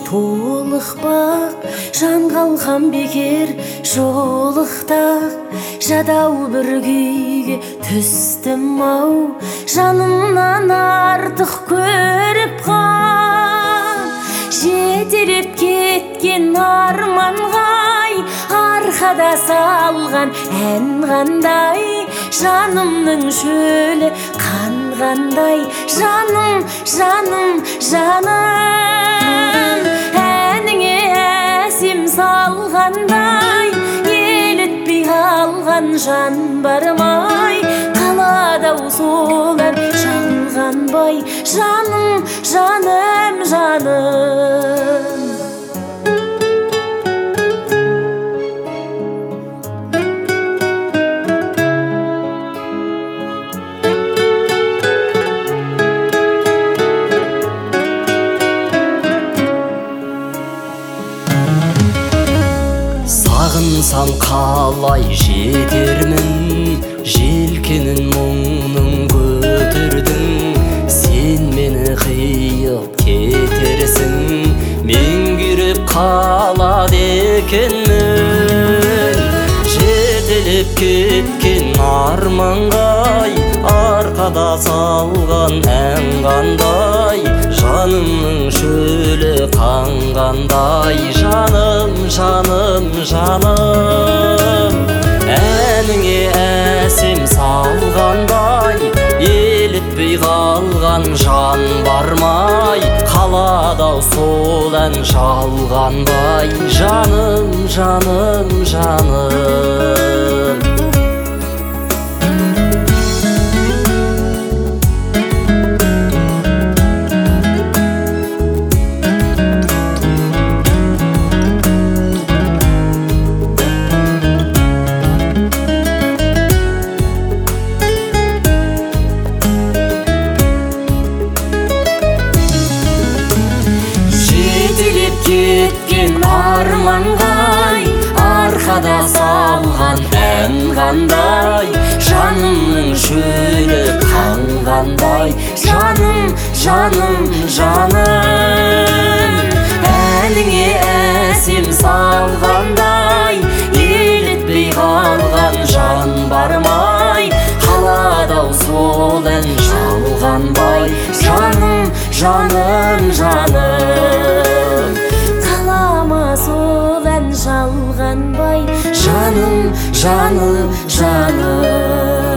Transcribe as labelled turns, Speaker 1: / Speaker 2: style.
Speaker 1: толықпақ жан қалған бекер жолықтақ жадау бір күйге түстім-ау жанымнан артық көріп қал жетелеп кеткен арманғай арқада салған ән қандай жанымның шөлі қанғандай жаным жаным жаным әніңе әсем салғандай елітпей қалған жан бармай қалады-ау сол ән жалғанбай жаным жаным жаным
Speaker 2: сағынсам қалай жетермін желкенін мұңның көтердің сен мені қиып кетерсің мен күйреп қалады екенмін жетелеп кеткен арманғай арқада салған ән қандай жанымның шөлі қанғандай жаным жаным жаным әніңе әсем салғандай елітпей қалған жан бармай қалады-ау сол ән жалғанбай жаным жаным жаным кеткен арманғай арқада салған ән қандай жанымның шөлі қанғандай жаным жаным жаным әніңе әсем салғандай елітпей қалған жан бармай қалады-ау сол ән жалғанбай жаным жаным жаным
Speaker 1: сол ән жалғанбай
Speaker 2: жаным жаным жаным